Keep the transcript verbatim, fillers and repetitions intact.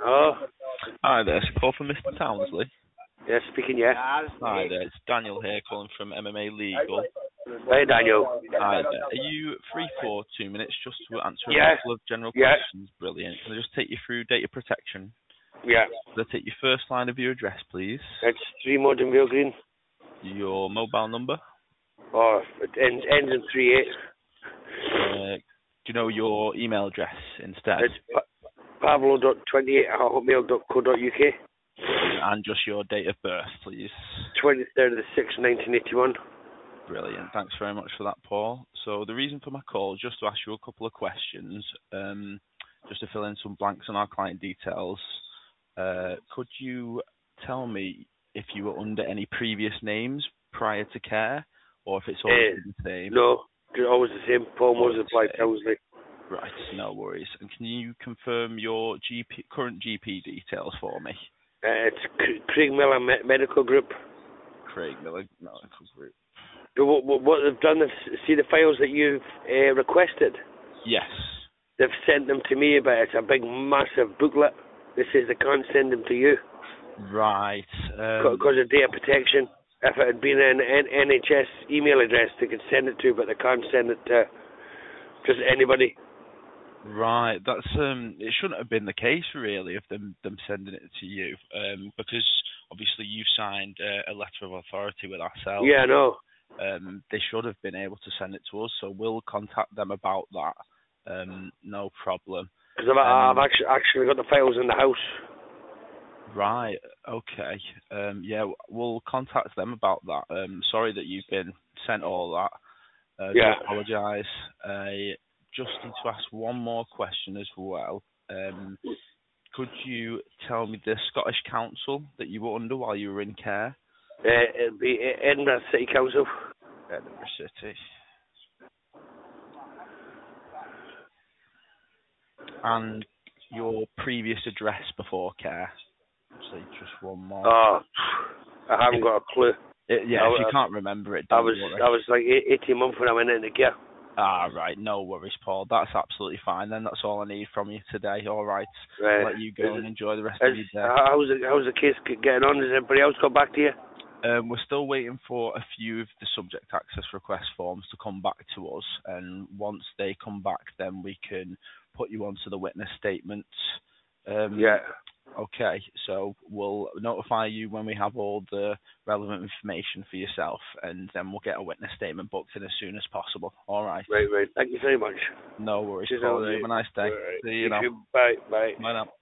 Oh, Hi there, it's a call from Mister Townsley. yeah, speaking, yeah. Hi there, it's Daniel here calling from M M A Legal. Hey, Daniel. Hi there. Are you free for two minutes just to answer a Yeah. couple of general Yeah. questions? Brilliant. Can I just take you through data protection? Yeah. Can I take your first line of your address, please? It's three Modern Vale Green. Your mobile number? Oh, it ends, ends in three eight. Uh, do you know your email address instead? It's pa- pavlo dot twenty-eight at hotmail dot co dot uk. And just your date of birth, please. twenty-third of the sixth, nineteen eighty-one. Brilliant. Thanks very much for that, Paul. So the reason for my call is just to ask you a couple of questions, um, just to fill in some blanks on our client details. Uh, could you tell me if you were under any previous names prior to care, or if it's always Uh, been the same? no, it's always the same. Paul Always Moses the applied same. Townsley. Right, no worries. And can you confirm your G P, current G P details for me? Uh, it's C- Craig Miller Me- Medical Group. Craig Miller Medical Group. What, what, what they've done is see the files that you've uh, requested. Yes. They've sent them to me, but it's a big, massive booklet. This says they can't send them to you Right. Um, because of data protection. If it had been an N H S email address, they could send it to, but they can't send it to just anybody. Right, that's um, it shouldn't have been the case really of them them sending it to you, um, because obviously you've signed uh, a letter of authority with ourselves. Yeah, I know. Um, they should have been able to send it to us, so we'll contact them about that. Um, no problem. Because I've, Um, I've actually actually got the files in the house. right, okay. Um, yeah, we'll contact them about that. Um, sorry that you've been sent all that. Uh, Yeah. do apologise. I just need to ask one more question as well. Um, Could you tell me the Scottish council that you were under while you were in care? Uh, it'd be Edinburgh City Council. Edinburgh City. And your previous address before care? So just one more. Oh, I haven't If, got a clue. it, yeah, I, if you can't remember it, I don't was worry. I was like eighteen months when I went into care. Ah, right, no worries, Paul. That's absolutely fine. Then that's all I need from you today. All right, Right. I'll let you go Is and it, enjoy the rest is, of your day. how's the how's the case getting on? Has everybody else got back to you? Um, we're still waiting for a few of the subject access request forms to come back to us, and once they come back, then we can put you onto the witness statements. Um, Yeah. Okay, so we'll notify you when we have all the relevant information for yourself, and then we'll get a witness statement booked in as soon as possible. All right. Right, right. Thank you very much. No worries, Cheers, Paul. all You right. have a nice day. All right. See you You now. too. Bye, bye. Bye now.